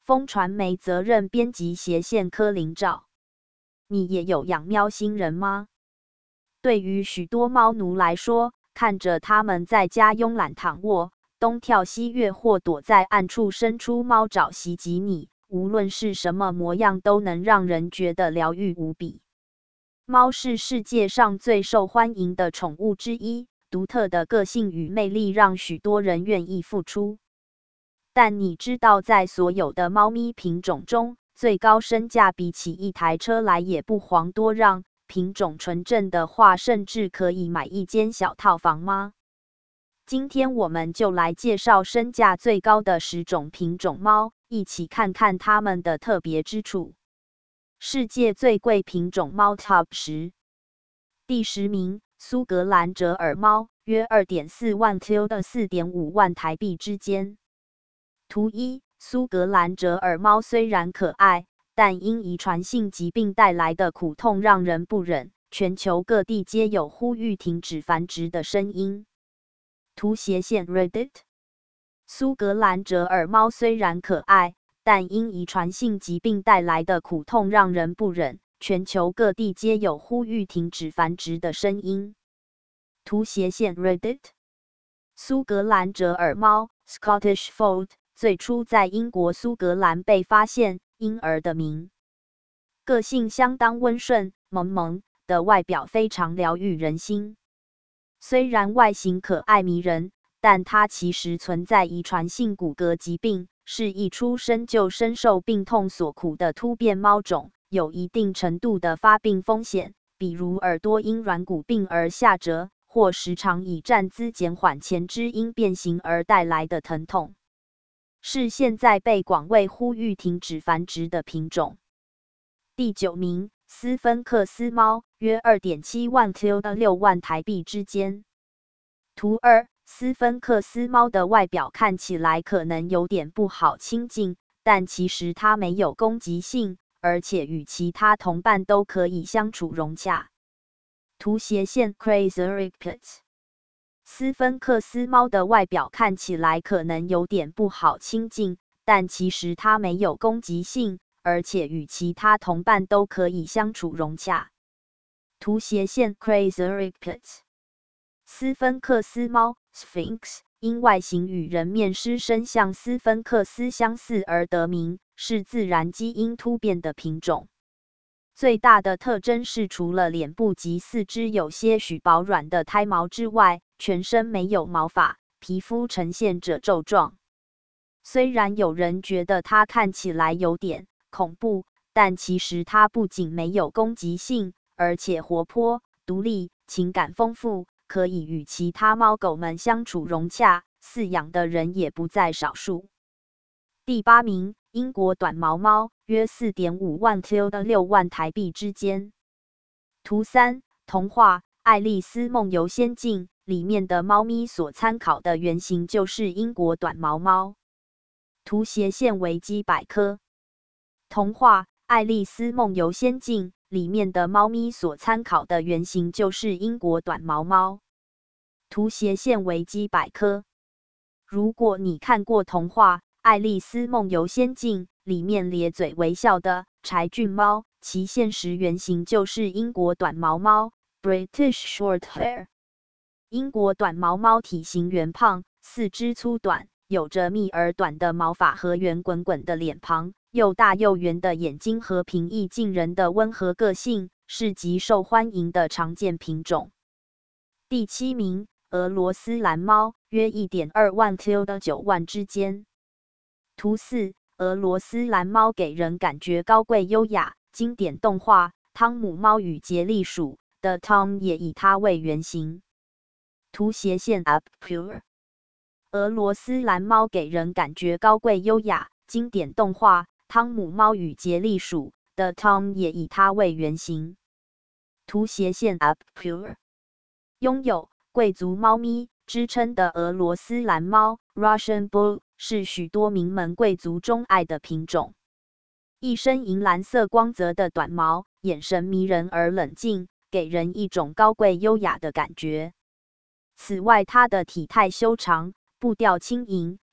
风传媒责任编辑斜线柯林照。你也有养喵星人吗？对于许多猫奴来说，看着它们在家慵懒躺卧，东跳西跃或躲在暗处伸出猫爪袭击你，无论是什么模样都能让人觉得疗愈无比。猫是世界上最受欢迎的宠物之一，独特的个性与魅力让许多人愿意付出。但你知道，在所有的猫咪品种中，最高身价比起一台车来也不遑多让，品种纯正的话，甚至可以买一间小套房吗？今天我们就来介绍身价最高的10种品种猫，一起看看它们的特别之处。世界最贵品种猫 Top 10。第10名，苏格兰折耳猫，约2.4万 till 的4.5万台币之间。图1，苏格兰折耳猫虽然可爱，但因遗传性疾病带来的苦痛让人不忍，全球各地皆有呼吁停止繁殖的声音。图斜线 Reddit。苏格兰折耳猫虽然可爱，但因遗传性疾病带来的苦痛让人不忍，全球各地皆有呼吁停止繁殖的声音。图斜线 Reddit。苏格兰折耳猫 Scottish Fold最初在英国苏格兰被发现，因而得名。个性相当温顺，萌萌的外表非常疗愈人心。虽然外形可爱迷人，但它其实存在遗传性骨骼疾病，是一出生就深受病痛所苦的突变猫种，有一定程度的发病风险，比如耳朵因软骨病而下折，或时常以站姿减缓前肢因变形而带来的疼痛。是现在被广为呼吁停止繁殖的品种。第9名，斯芬克斯猫，约2.7万 till 的6万台币之间。图2，斯芬克斯猫的外表看起来可能有点不好亲近，但其实它没有攻击性，而且与其他同伴都可以相处融洽。图斜线 Crazy。斯芬克斯猫的外表看起来可能有点不好亲近，但其实它没有攻击性，而且与其他同伴都可以相处融洽。图斜线 Crazy。斯芬克斯猫 Sphinx 因外形与人面狮身像斯芬克斯相似而得名，是自然基因突变的品种。最大的特征是除了脸部及四肢有些许薄软的胎毛之外，全身没有毛发，皮肤呈现褶皱状。虽然有人觉得它看起来有点恐怖，但其实它不仅没有攻击性，而且活泼、独立、情感丰富，可以与其他猫狗们相处融洽，饲养的人也不在少数。第8名，英国短毛猫，约4.5万 till 的6万台币之间。图3，童话《爱丽丝梦游仙境》里面的猫咪所参考的原型就是英国短毛猫。图斜线维基百科。童话《爱丽丝梦游仙境》里面的猫咪所参考的原型就是英国短毛猫。图斜线维基百科。如果你看过童话《爱丽丝梦游仙境》里面咧嘴微笑的柴郡猫，其现实原型就是英国短毛猫 British Shorthair。英国短毛猫体型圆胖，四肢粗短，有着密而短的毛发和圆滚滚的脸庞，又大又圆的眼睛和平易近人的温和个性，是极受欢迎的常见品种。第7名，俄罗斯蓝猫，约1.2万 till 的9万之间。图4，俄罗斯蓝猫给人感觉高贵优雅，经典动画《汤姆猫与杰利鼠》的 Tom 也以它为原型。图斜线 Up Pure。俄罗斯蓝猫给人感觉高贵优雅，经典动画《汤姆猫与杰利鼠》的 Tom 也以它为原型。图斜线 Up Pure。拥有贵族猫咪之称的俄罗斯蓝猫 Russian Bull 是许多名门贵族钟爱的品种。一身银蓝色光泽的短毛，眼神迷人而冷静，给人一种高贵优雅的感觉。此外，它的体态修长，步调轻盈，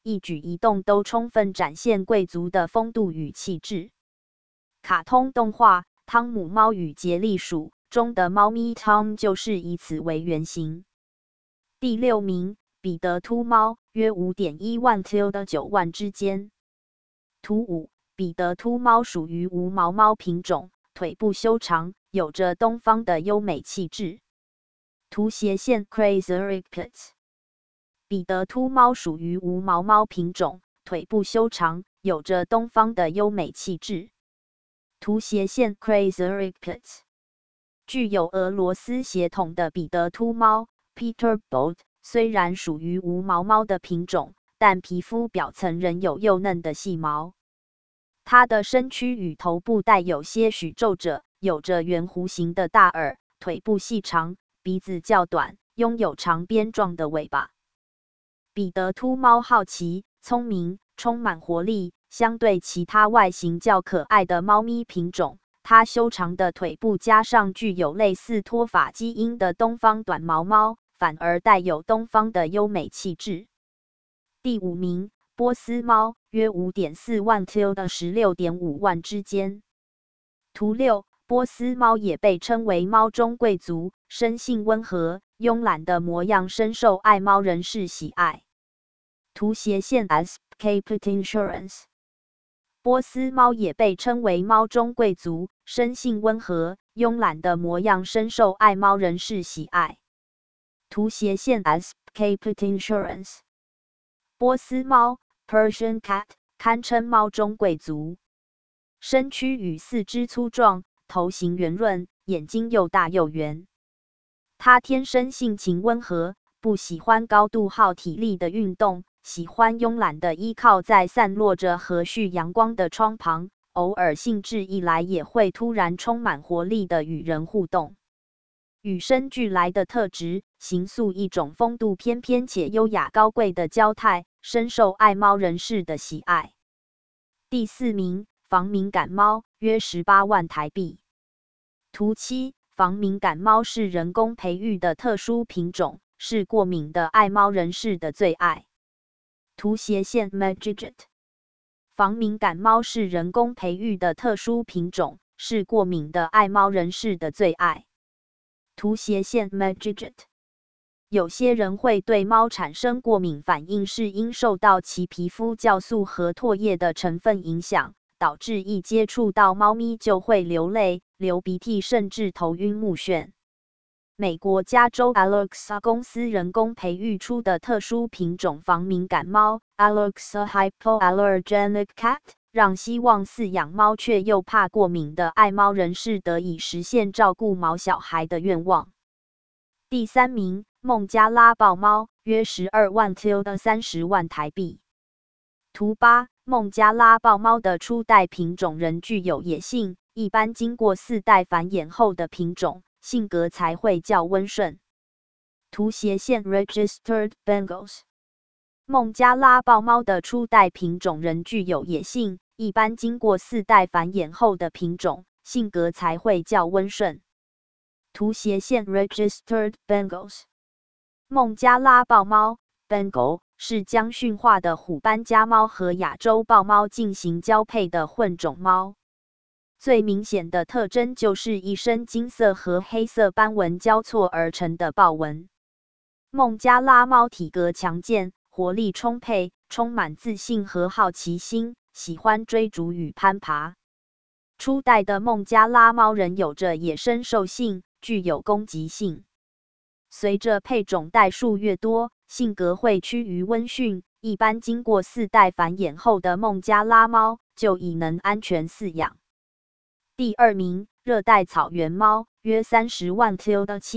一举一动都充分展现贵族的风度与气质。卡通动画《汤姆猫与杰利鼠》中的猫咪 Tom 就是以此为原型。第6名，彼得秃猫，约 5.1万到9万之间。图5，彼得秃猫属于无毛猫品种，腿部修长，有着东方的优美气质。图斜线 Crasoricpets， 彼得秃猫属于无毛猫品种，腿部修长，有着东方的优美气质。图斜线 Crasoricpets， 具有俄罗斯血统的彼得秃猫 Peterbilt， 虽然属于无毛猫的品种，但皮肤表层仍有幼嫩的细毛。它的身躯与头部带有些许皱褶，有着圆弧形的大耳，腿部细长，鼻子较短，拥有长鞭状的尾巴。彼得秃猫好奇、聪明，充满活力，相对其他外形较可爱的猫咪品种，它修长的腿部加上具有类似脱发基因的东方短毛猫，反而带有东方的优美气质。第5名，波斯猫，约 5.4万到 16.5万之间。图6，波斯猫也被称为猫中贵族，生性温和，慵懒的模样深受爱猫人士喜爱。图斜线 Capit Insurance， 波斯猫也被称为猫中贵族，生性温和，慵懒的模样深受爱猫人士喜爱。图斜线 Capit Insurance， 波斯猫 Persian Cat 堪称猫中贵族，身躯与四肢粗壮，头型圆润，眼睛又大又圆。它天生性情温和，不喜欢高度耗体力的运动，喜欢慵懒地依靠在散落着和煦阳光的窗旁，偶尔兴致一来也会突然充满活力地与人互动。与生俱来的特质，形塑一种风度翩翩且优雅高贵的娇态，深受爱猫人士的喜爱。第4名，防敏感猫，约18万台币。图7，防敏感猫是人工培育的特殊品种，是过敏的爱猫人士的最爱。图斜线 Magicjet， 防敏感猫是人工培育的特殊品种，是过敏的爱猫人士的最爱。图斜线 Magicjet， 有些人会对猫产生过敏反应，是因受到其皮肤酵素和唾液的成分影响，导致一接触到猫咪就会流泪、流鼻涕，甚至头晕目眩。美国加州 Alexa 公司人工培育出的特殊品种防敏感猫 Alexa Hypoallergenic Cat， 让希望饲养猫却又怕过敏的爱猫人士得以实现照顾毛小孩的愿望。第3名，孟加拉豹猫，约12万到30万台币。图8，孟加拉豹猫的初代品种仍具有野性，一般经过4代繁衍后的品种，性格才会较温顺。图斜线 Registered Bengals， 孟加拉豹猫的初代品种仍具有野性，一般经过4代繁衍后的品种，性格才会较温顺。图斜线 Registered Bengals， 孟加拉豹猫 Bengal 是将驯化的虎斑家猫和亚洲豹猫进行交配的混种猫。最明显的特征就是一身金色和黑色斑纹交错而成的豹纹。孟加拉猫体格强健，活力充沛，充满自信和好奇心，喜欢追逐与攀爬。初代的孟加拉猫仍有着野生兽性，具有攻击性。随着配种代数越多，性格会趋于温驯，一般经过4代繁衍后的孟加拉猫就已能安全饲养。第2名，热带草原猫，约30万到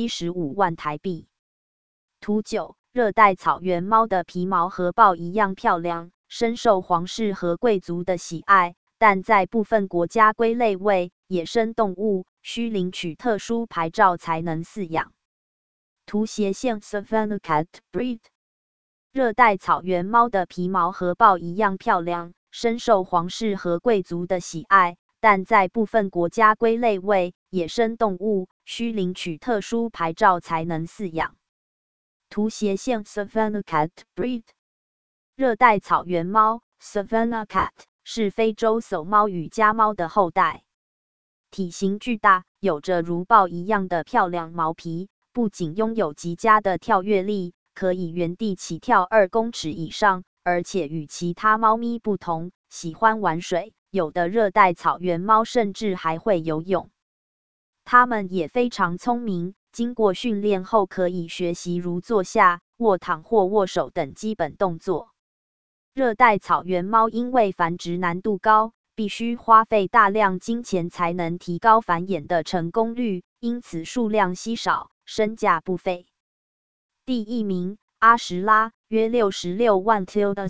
75万台币。图9，热带草原猫的皮毛和豹一样漂亮，深受皇室和贵族的喜爱，但在部分国家归类为野生动物，需领取特殊牌照才能饲养。图斜线 Savannah Cat Breed， 热带草原猫的皮毛和豹一样漂亮，深受皇室和贵族的喜爱，但在部分国家归类为野生动物，需领取特殊牌照才能饲养。图斜线 Savannah Cat Breed， 热带草原猫 （Savannah cat） 是非洲藪猫与家猫的后代，体型巨大，有着如豹一样的漂亮毛皮，不仅拥有极佳的跳跃力，可以原地起跳2公尺以上，而且与其他猫咪不同，喜欢玩水，有的热带草原猫甚至还会游泳。它们也非常聪明，经过训练后可以学习如坐下、卧躺或握手等基本动作。热带草原猫因为繁殖难度高，必须花费大量金钱才能提高繁衍的成功率，因此数量稀少，身价不菲。第1名，阿什拉，约66万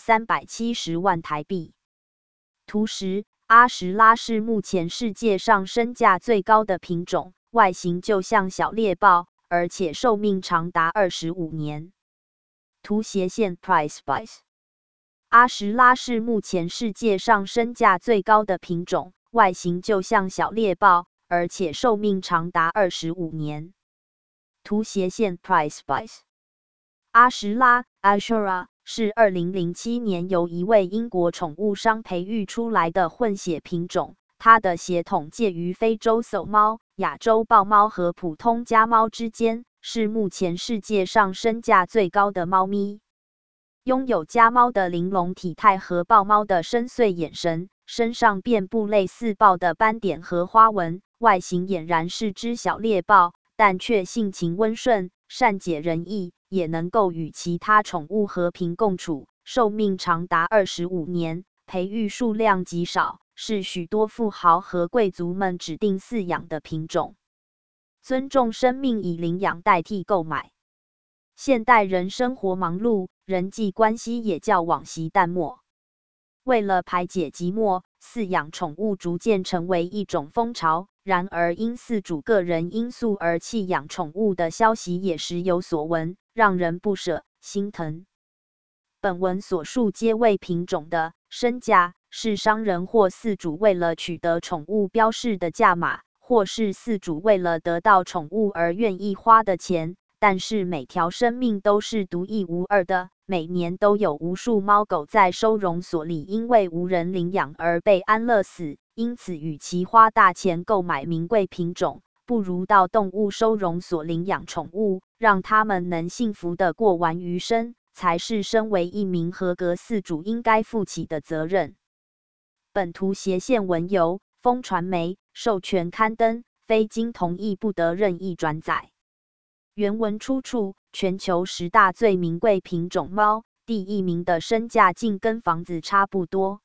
370万台币。图10，阿什拉是目前世界上身价最高的品种，外形就像小猎豹，而且寿命长达25年。图斜线 Price。阿什拉是目前世界上身价最高的品种，外形就像小猎豹，而且寿命长达25年。图斜线 Price。阿什拉 Ashura 是2007年由一位英国宠物商培育出来的混血品种，它的血统介于非洲藪猫、亚洲豹猫和普通家猫之间，是目前世界上身价最高的猫咪。拥有家猫的玲珑体态和豹猫的深邃眼神，身上遍布类似豹的斑点和花纹，外形俨然是只小猎豹，但却性情温顺，善解人意，也能够与其他宠物和平共处，寿命长达25年，培育数量极少，是许多富豪和贵族们指定饲养的品种。尊重生命，以领养代替购买。现代人生活忙碌，人际关系也较往昔淡漠。为了排解寂寞，饲养宠物逐渐成为一种风潮。然而，因饲主个人因素而弃养宠物的消息也时有所闻，让人不舍、心疼。本文所述皆为品种的身价，是商人或饲主为了取得宠物标示的价码，或是饲主为了得到宠物而愿意花的钱。但是每条生命都是独一无二的，每年都有无数猫狗在收容所里因为无人领养而被安乐死。因此，与其花大钱购买名贵品种，不如到动物收容所领养宠物，让它们能幸福地过完余生，才是身为一名合格饲主应该负起的责任。本图斜线文由风传媒授权刊登，非经同意不得任意转载。原文出处：全球10大最名贵品种猫，第1名的身价竟跟房子差不多。